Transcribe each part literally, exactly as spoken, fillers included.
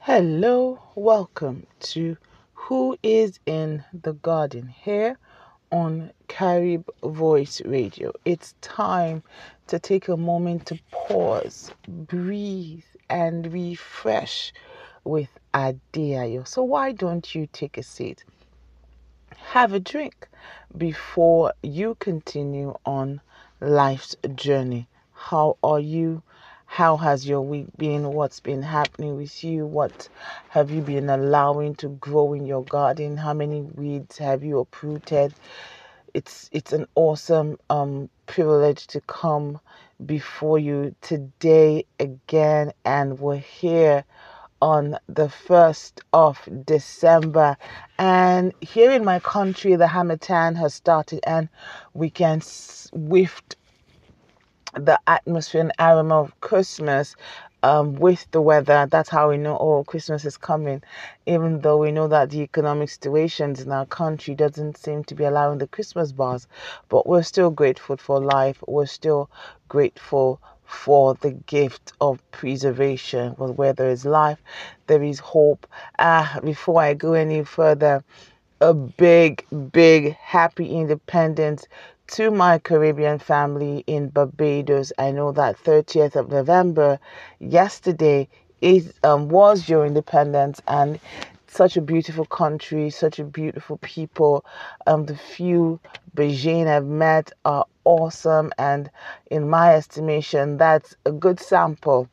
Hello, welcome to Who is in the Garden here on Carib Voice Radio. It's time to take a moment to pause, breathe, and refresh with Adeayo. So, why don't you take a seat, have a drink before you continue on life's journey? How are you? How has your week been? What's been happening with you? What have you been allowing to grow in your garden? How many weeds have you uprooted? It's it's an awesome um privilege to come before you today again, and we're here on the first of December. And here in my country, the Hamatan has started, and we can swift the atmosphere and aroma of Christmas um, with the weather. That's how we know, oh, Christmas is coming, even though we know that the economic situations in our country doesn't seem to be allowing the Christmas bars. But we're still grateful for life. We're still grateful for the gift of preservation. Well, where there is life, there is hope. Ah, before I go any further, a big, big happy independence to my Caribbean family in Barbados. I know that thirtieth of November, yesterday, is um, was your independence, and such a beautiful country, such a beautiful people. Um, the few Beijing I've met are awesome, and in my estimation, that's a good sample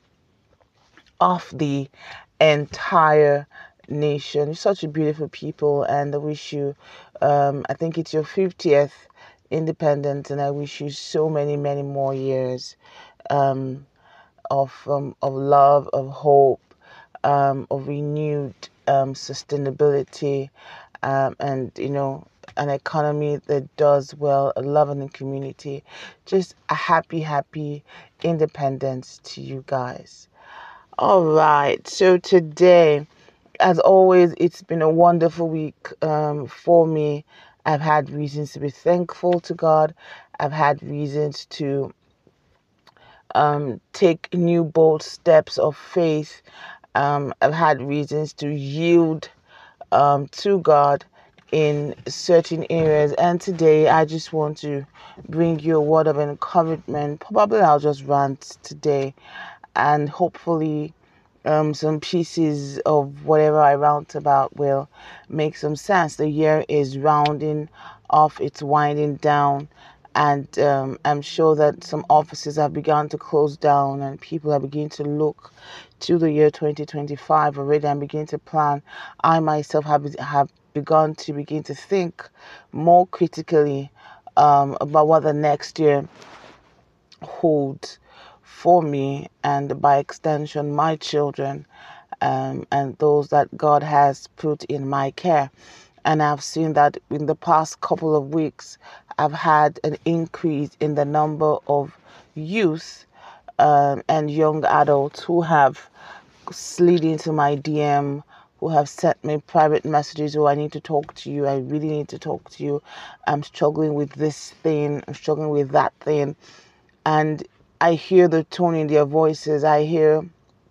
of the entire nation. You're such a beautiful people, and I wish you, um, I think it's your fiftieth independence, and I wish you so many, many more years um, of um, of love, of hope, um, of renewed um, sustainability, um, and you know, an economy that does well, a loving community. Just a happy, happy independence to you guys. All right. So today, as always, it's been a wonderful week um, for me. I've had reasons to be thankful to God. I've had reasons to um, take new bold steps of faith. Um, I've had reasons to yield um, to God in certain areas. And today, I just want to bring you a word of encouragement. Probably I'll just rant today, and hopefully um, some pieces of whatever I rant about will make some sense. The year is rounding off, it's winding down, and um, I'm sure that some offices have begun to close down, and people are beginning to look to the year twenty twenty-five already and begin to plan. I myself have have begun to begin to think more critically um, about what the next year holds for me, and by extension my children, um, and those that God has put in my care. And I've seen that in the past couple of weeks I've had an increase in the number of youth um, and young adults who have slid into my D M, who have sent me private messages. Oh, I need to talk to you, I really need to talk to you, I'm struggling with this thing, I'm struggling with that thing. And I hear the tone in their voices. I hear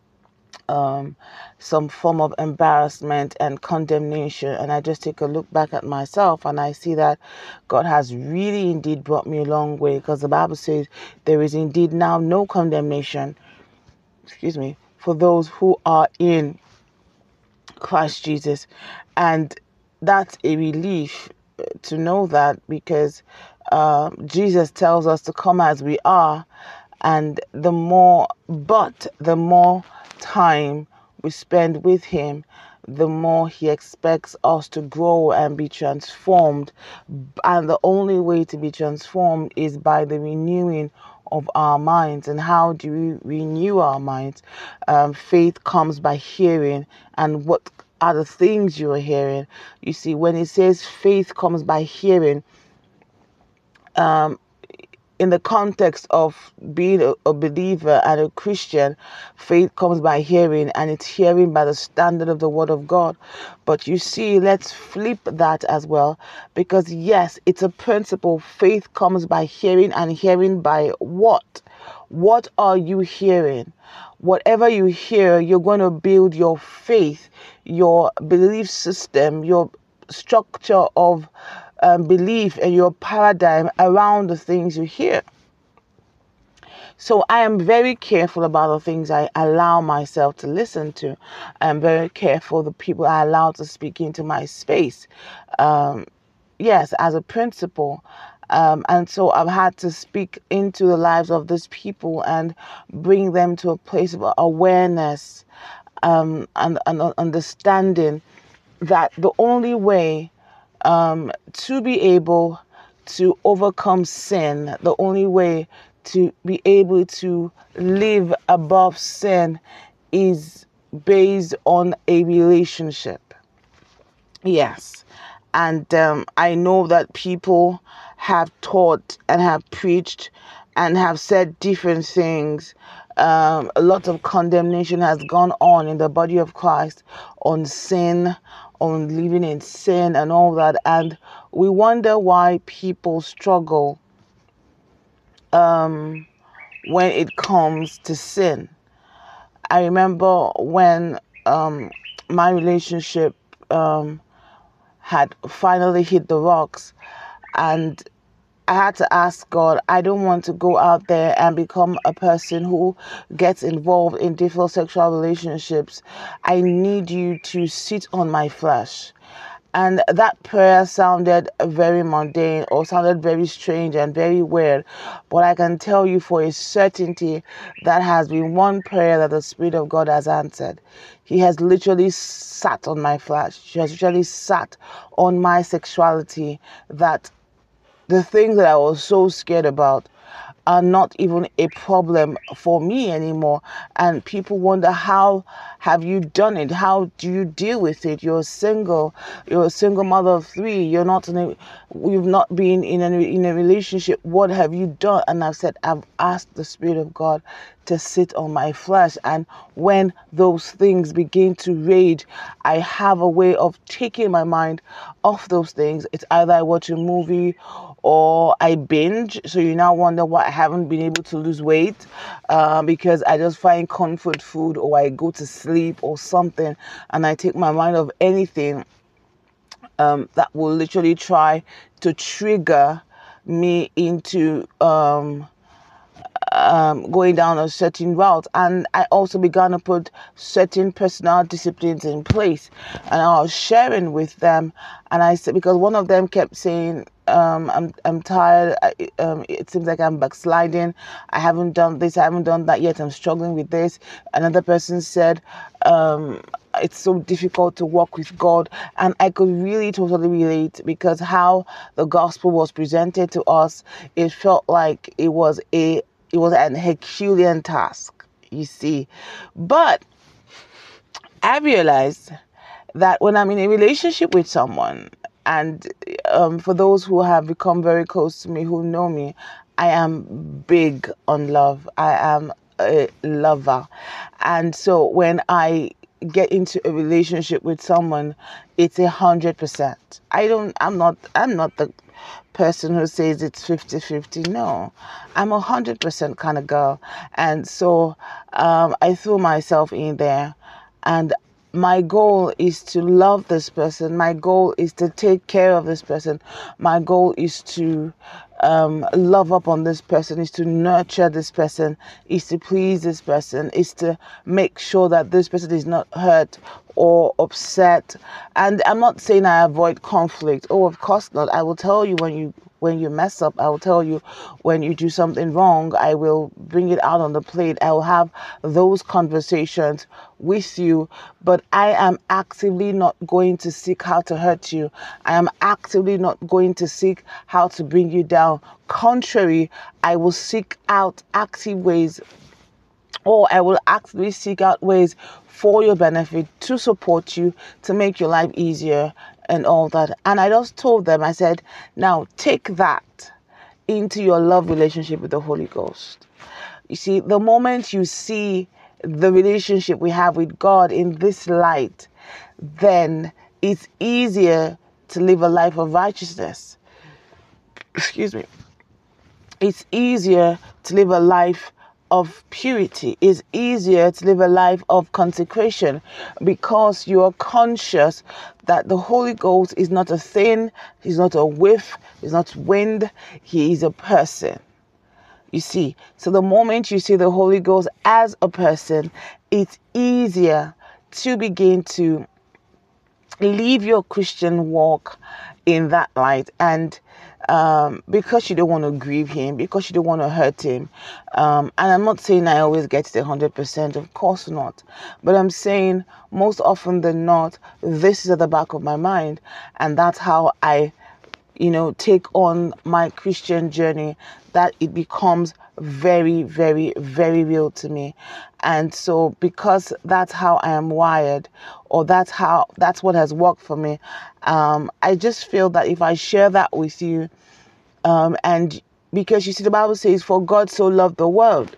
um, some form of embarrassment and condemnation. And I just take a look back at myself, and I see that God has really indeed brought me a long way, because the Bible says there is indeed now no condemnation, excuse me, for those who are in Christ Jesus. And that's a relief to know that, because uh, Jesus tells us to come as we are, and the more, but the more time we spend with Him, the more He expects us to grow and be transformed. And the only way to be transformed is by the renewing of our minds. And how do we renew our minds? Um, faith comes by hearing, and what are the things you are hearing? You see, when it says faith comes by hearing, um, in the context of being a, a believer and a Christian, faith comes by hearing, and it's hearing by the standard of the Word of God. But you see, let's flip that as well, because yes, it's a principle. Faith comes by hearing, and hearing by what? What are you hearing? Whatever you hear, you're going to build your faith, your belief system, your structure of um, belief, and your paradigm around the things you hear. So I am very careful about the things I allow myself to listen to. I'm very careful the people I allow to speak into my space. Um, yes, as a principle. Um, and so I've had to speak into the lives of these people and bring them to a place of awareness um, and, and understanding that the only way um, to be able to overcome sin, the only way to be able to live above sin is based on a relationship. Yes. And um, I know that people have taught and have preached and have said different things. Um, a lot of condemnation has gone on in the body of Christ on sin, on living in sin and all that. And we wonder why people struggle um, when it comes to sin. I remember when um, my relationship um, had finally hit the rocks, and I had to ask God, I don't want to go out there and become a person who gets involved in different sexual relationships. I need you to sit on my flesh. And that prayer sounded very mundane, or sounded very strange and very weird. But I can tell you for a certainty that has been one prayer that the Spirit of God has answered. He has literally sat on my flesh. He has literally sat on my sexuality, that the things that I was so scared about are not even a problem for me anymore. And people wonder, how have you done it? How do you deal with it? You're single. You're a single mother of three. You're not in a, you've not been in a, in a relationship. What have you done? And I've said, I've asked the Spirit of God to sit on my flesh. And when those things begin to rage, I have a way of taking my mind off those things. It's either I watch a movie or I binge. So you now wonder why I haven't been able to lose weight, uh, because I just find comfort food, or I go to sleep or something, and I take my mind off anything um, that will literally try to trigger me into um, um, going down a certain route. And I also began to put certain personal disciplines in place, and I was sharing with them. And I said, because one of them kept saying, um, I'm I'm tired. I, um, it seems like I'm backsliding. I haven't done this. I haven't done that yet. I'm struggling with this. Another person said, um, it's so difficult to walk with God. And I could really totally relate, because how the gospel was presented to us, it felt like it was a it was an Herculean task, you see. But I realized that when I'm in a relationship with someone, and um, for those who have become very close to me, who know me, I am big on love. I am a lover. And so when I get into a relationship with someone, it's a hundred percent. I don't, I'm not, I'm not the person who says it's fifty-fifty. No, I'm a hundred percent kind of girl. And so um, I threw myself in there, and my goal is to love this person. My goal is to take care of this person. My goal is to um, love up on this person, is to nurture this person, is to please this person, is to make sure that this person is not hurt or upset. And I'm not saying I avoid conflict. Oh, of course not. I will tell you when you when you mess up. I will tell you when you do something wrong. I will bring it out on the plate. I will have those conversations with you. But I am actively not going to seek how to hurt you. I am actively not going to seek how to bring you down. Contrary, I will seek out active ways, or I will actively seek out ways for your benefit, to support you, to make your life easier and all that. And I just told them, I said, now take that into your love relationship with the Holy Ghost. You see, the moment you see the relationship we have with God in this light, then it's easier to live a life of righteousness. Excuse me. It's easier to live a life of purity. It's easier to live a life of consecration because you are conscious that the Holy Ghost is not a thing, he's not a whiff, he's not wind, he is a person. You see, so the moment you see the Holy Ghost as a person, it's easier to begin to live your Christian walk in that light. And um, because you don't want to grieve him, because you don't want to hurt him, um, and I'm not saying I always get it one hundred percent, of course not, but I'm saying most often than not, this is at the back of my mind, and that's how I you know, take on my Christian journey, that it becomes very, very, very real to me. And so because that's how I am wired, or that's how, that's what has worked for me, um, I just feel that if I share that with you, um, and because you see, the Bible says, for God so loved the world,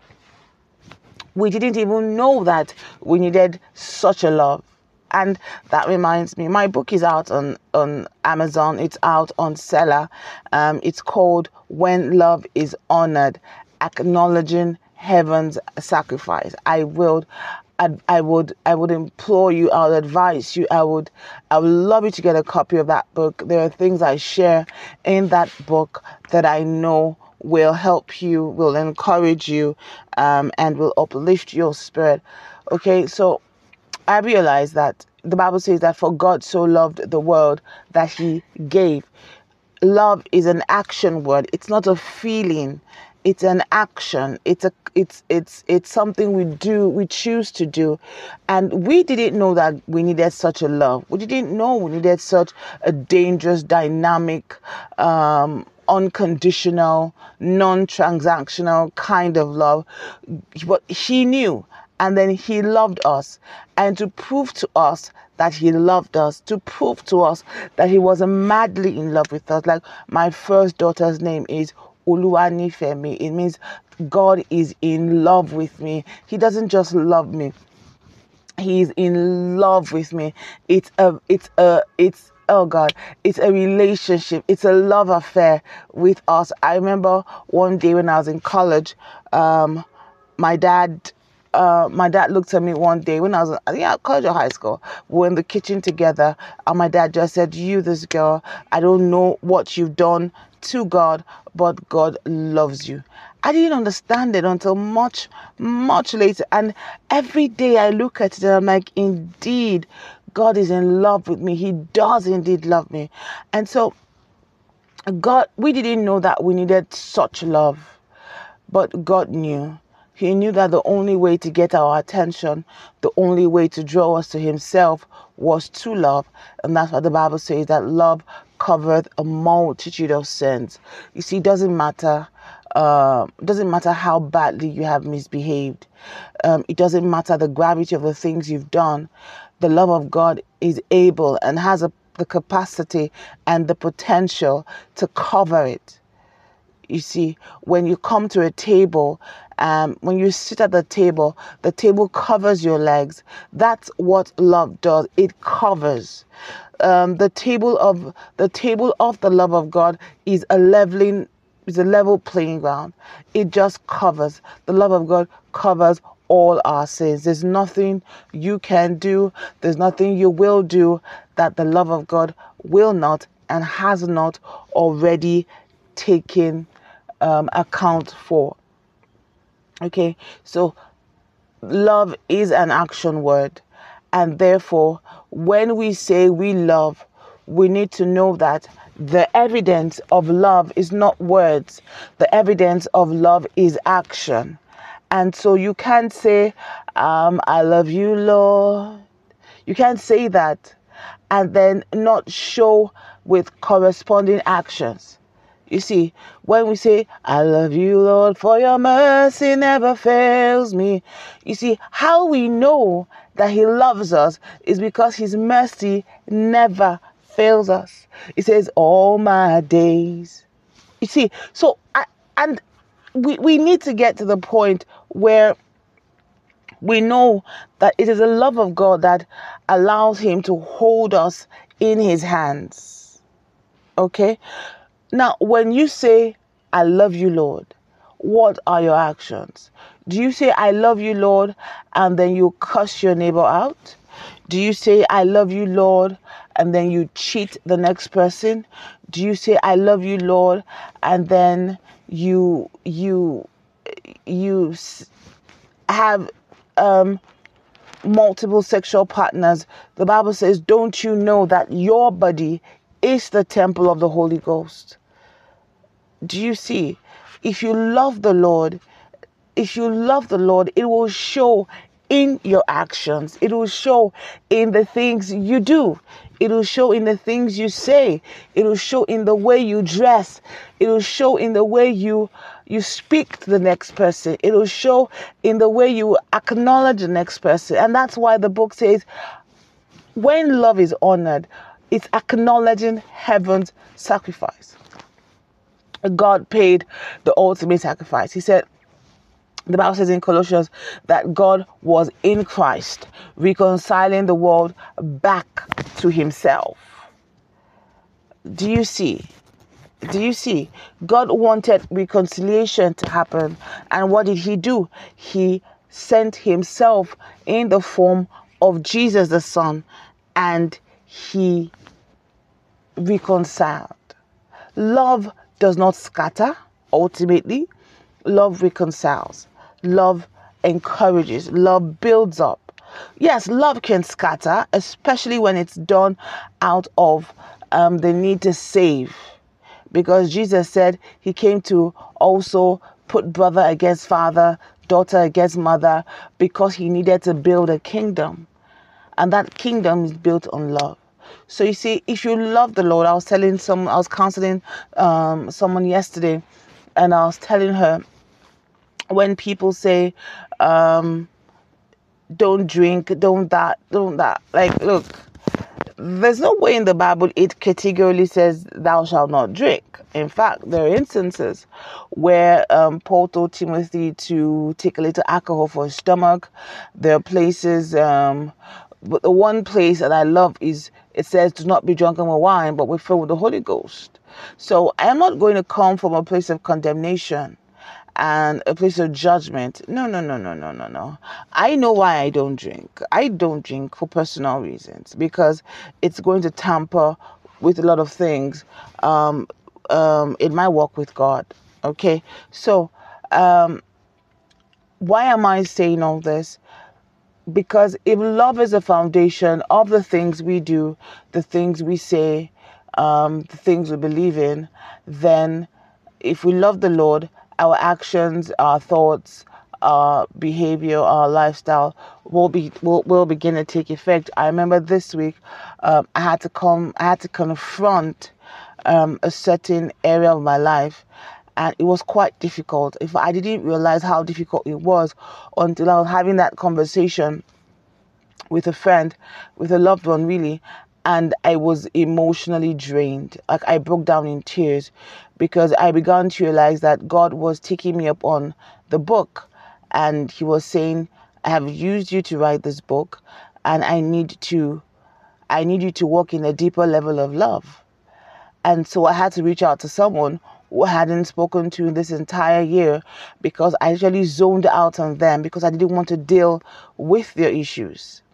we didn't even know that we needed such a love. And that reminds me, my book is out on, on Amazon. It's out on Seller. Um, it's called When Love is Honored, Acknowledging Heaven's Sacrifice. I will, I, I would, I would implore you, I would advise you, I would, I would love you to get a copy of that book. There are things I share in that book that I know will help you, will encourage you, um, and will uplift your spirit. Okay, so I realize that the Bible says that for God so loved the world that he gave. Love is an action word. It's not a feeling. It's an action. It's a it's it's it's something we do, we choose to do. And we didn't know that we needed such a love. We didn't know we needed such a dangerous, dynamic, um, unconditional, non-transactional kind of love. But he knew. And then he loved us. And to prove to us that he loved us, to prove to us that he was madly in love with us. Like my first daughter's name is Oluwanifemi. It means God is in love with me. He doesn't just love me. He's in love with me. It's a, it's a, it's, oh God, it's a relationship. It's a love affair with us. I remember one day when I was in college, um, my dad, Uh, my dad looked at me one day when I was, I think, at college or high school. We were in the kitchen together, and my dad just said, "You, this girl, I don't know what you've done to God, but God loves you." I didn't understand it until much, much later. And every day I look at it and I'm like, indeed, God is in love with me. He does indeed love me. And so, God, we didn't know that we needed such love, but God knew. He knew that the only way to get our attention, the only way to draw us to himself was to love. And that's what the Bible says, that love covereth a multitude of sins. You see, it doesn't matter. Uh, doesn't matter how badly you have misbehaved. Um, it doesn't matter the gravity of the things you've done. The love of God is able and has a, the capacity and the potential to cover it. You see, when you come to a table, um, when you sit at the table, the table covers your legs. That's what love does. It covers. Um, the table of the table of the love of God is a leveling, is a level playing ground. It just covers. The love of God covers all our sins. There's nothing you can do. There's nothing you will do that the love of God will not and has not already taken um, account for. Okay, so love is an action word, and therefore when we say we love, we need to know that the evidence of love is not words. The evidence of love is action. And so you can't say, um, I love you, Lord. You can't say that and then not show with corresponding actions. You see, when we say, I love you, Lord, for your mercy never fails me. You see, how we know that he loves us is because his mercy never fails us. It says, all my days You see, so I, and we, we need to get to the point where we know that it is the love of God that allows him to hold us in his hands. Okay? Now, when you say, I love you, Lord, what are your actions? Do you say, I love you, Lord, and then you cuss your neighbor out? Do you say, I love you, Lord, and then you cheat the next person? Do you say, I love you, Lord, and then you, you, you have um, multiple sexual partners? The Bible says, don't you know that your body is the temple of the Holy Ghost? Do you see? If you love the Lord, if you love the Lord, it will show in your actions. It will show in the things you do. It will show in the things you say. It will show in the way you dress. It will show in the way you you speak to the next person. It will show in the way you acknowledge the next person. And that's why the book says, when love is honored, it's acknowledging heaven's sacrifice. God paid the ultimate sacrifice. He said, the Bible says in Colossians that God was in Christ, reconciling the world back to himself. Do you see? Do you see? God wanted reconciliation to happen. And what did he do? He sent himself in the form of Jesus the Son, and he reconciled. Love does not scatter, ultimately. Love reconciles. Love encourages. Love builds up. Yes, love can scatter, especially when it's done out of um, the need to save. Because Jesus said he came to also put brother against father, daughter against mother, because he needed to build a kingdom. And that kingdom is built on love. So you see, if you love the Lord, I was telling some, I was counseling um, someone yesterday, and I was telling her, when people say, um, don't drink, don't that, don't that, like, look, there's no way in the Bible it categorically says thou shalt not drink. In fact, there are instances where um, Paul told Timothy to take a little alcohol for his stomach. There are places, um, but the one place that I love is, it says, do not be drunken with wine, but be filled with the Holy Ghost. So I am not going to come from a place of condemnation and a place of judgment. No, no, no, no, no, no, no. I know why I don't drink. I don't drink for personal reasons, because it's going to tamper with a lot of things um, um, in my walk with God. Okay, so um, why am I saying all this? Because if love is the foundation of the things we do, the things we say, um, the things we believe in, then if we love the Lord, our actions, our thoughts, our behavior, our lifestyle will be will, will begin to take effect. I remember this week, um, I had to come, I had to confront um, a certain area of my life, and it was quite difficult. If I didn't realize how difficult it was until I was having that conversation with a friend, with a loved one, really. And I was emotionally drained. Like, I broke down in tears, because I began to realize that God was taking me up on the book, and he was saying, I have used you to write this book, and I need to, I need you to walk in a deeper level of love. And so I had to reach out to someone who I hadn't spoken to this entire year, because I actually zoned out on them, because I didn't want to deal with their issues.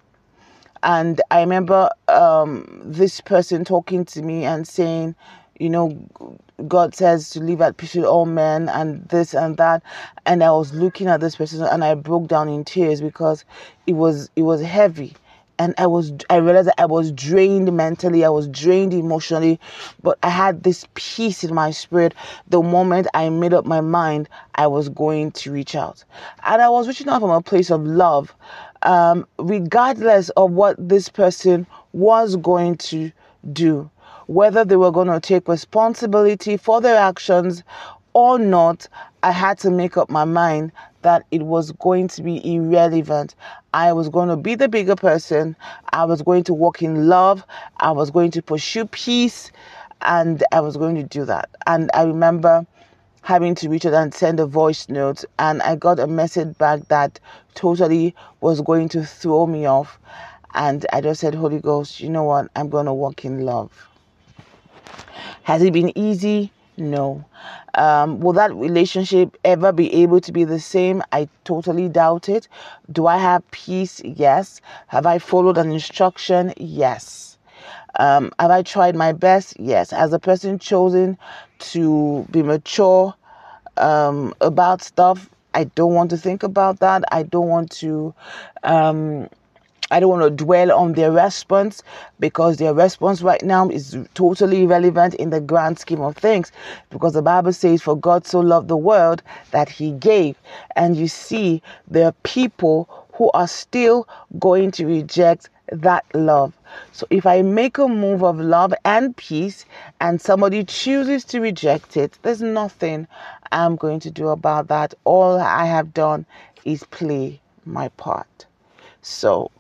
And I remember um, this person talking to me and saying, you know, God says to live at peace with all men, and this and that. And I was looking at this person, and I broke down in tears, because it was it was heavy. And I was I realized that I was drained mentally, I was drained emotionally, but I had this peace in my spirit the moment I made up my mind I was going to reach out. And I was reaching out from a place of love, um, regardless of what this person was going to do, whether they were going to take responsibility for their actions or not. I had to make up my mind that it was going to be irrelevant. I was going to be the bigger person. I was going to walk in love. I was going to pursue peace. and I was going to do that. And I remember having to reach out and send a voice note, and I got a message back that totally was going to throw me off. And I just said, Holy Ghost, you know what? I'm going to walk in love. Has it been easy? No. Um, will that relationship ever be able to be the same? I totally doubt it. Do I have peace? Yes. Have I followed an instruction? Yes. Um, have I tried my best? Yes. As a person chosen to be mature um, about stuff, I don't want to think about that. I don't want to um, I don't want to dwell on their response, because their response right now is totally irrelevant in the grand scheme of things, because the Bible says, for God so loved the world that he gave. And you see, there are people who are still going to reject that love. So if I make a move of love and peace and somebody chooses to reject it, there's nothing I'm going to do about that. All I have done is play my part. So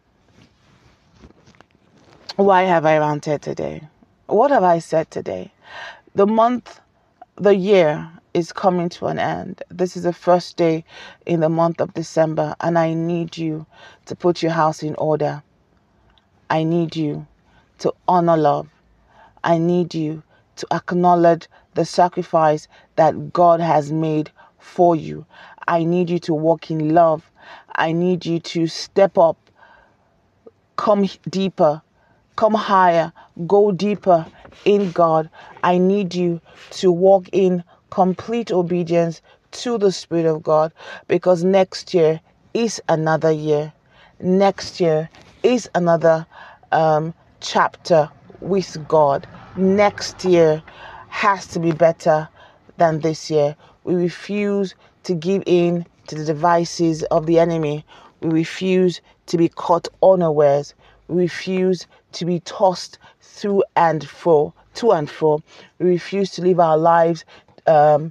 why have I ranted today? What have I said today? The month, the year is coming to an end. This is the first day in the month of December, and I need you to put your house in order. I need you to honor love. I need you to acknowledge the sacrifice that God has made for you. I need you to walk in love. I need you to step up, come deeper, come higher, go deeper in God. I need you to walk in complete obedience to the Spirit of God, because next year is another year. Next year is another um, chapter with God. Next year has to be better than this year. We refuse to give in to the devices of the enemy. We refuse to be caught unawares. We refuse to be tossed through and fro, to and fro. We refuse to live our lives um,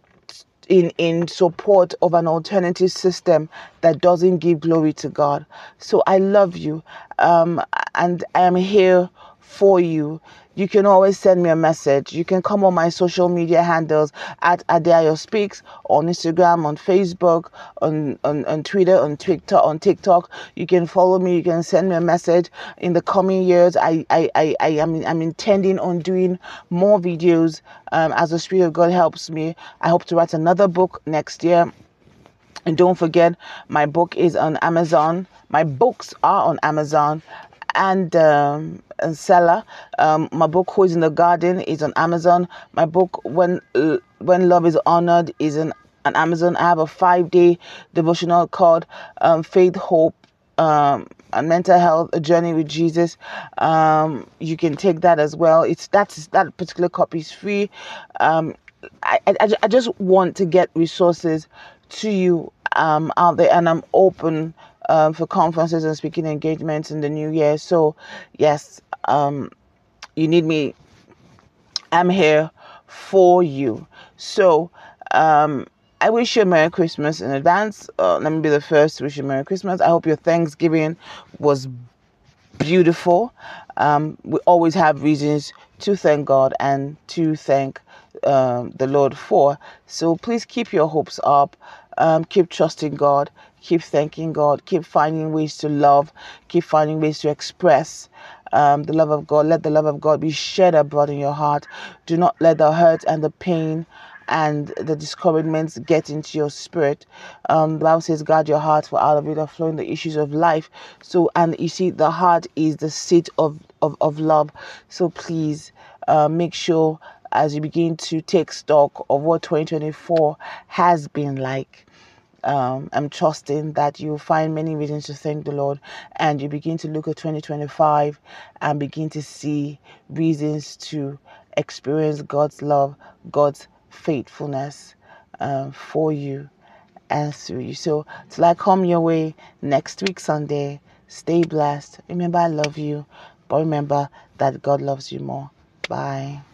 in in support of an alternative system that doesn't give glory to God. So I love you, um, and I am here for you. You can always send me a message. You can come on my social media handles at Adeayo Speaks, on Instagram, on Facebook, on, on, on Twitter, on TikTok, on TikTok. You can follow me. You can send me a message. In the coming years, I I, I, I am I'm intending on doing more videos um, as the Spirit of God helps me. I hope to write another book next year. And don't forget, my book is on Amazon. My books are on Amazon and um, and Seller. Um, my book, Who is in the Garden, is on Amazon. My book, When uh, When Love is Honored, is on, on Amazon. I have a five-day devotional called um, Faith, Hope, um, and Mental Health: A Journey with Jesus. Um, you can take that as well. It's that's that particular copy is free. Um, I, I I just want to get resources to you um, out there, and I'm open um, for conferences and speaking engagements in the new year. So yes, um, you need me, I'm here for you. So um, I wish you a Merry Christmas in advance. Uh, let me be the first to wish you a Merry Christmas. I hope your Thanksgiving was beautiful. Um, we always have reasons to thank God and to thank um, the Lord for. So please keep your hopes up. Um, keep trusting God. Keep thanking God. Keep finding ways to love. Keep finding ways to express um, the love of God. Let the love of God be shed abroad in your heart. Do not let the hurt and the pain and the discouragements get into your spirit. Um, the Bible says, guard your heart, for out of it are flowing the issues of life. So, and you see, the heart is the seat of, of, of love. So please uh, make sure as you begin to take stock of what twenty twenty-four has been like. Um, I'm trusting that you'll find many reasons to thank the Lord, and you begin to look at twenty twenty-five and begin to see reasons to experience God's love, God's faithfulness uh, for you and through you. So till I come your way next week Sunday, stay blessed. Remember, I love you, but remember that God loves you more. Bye.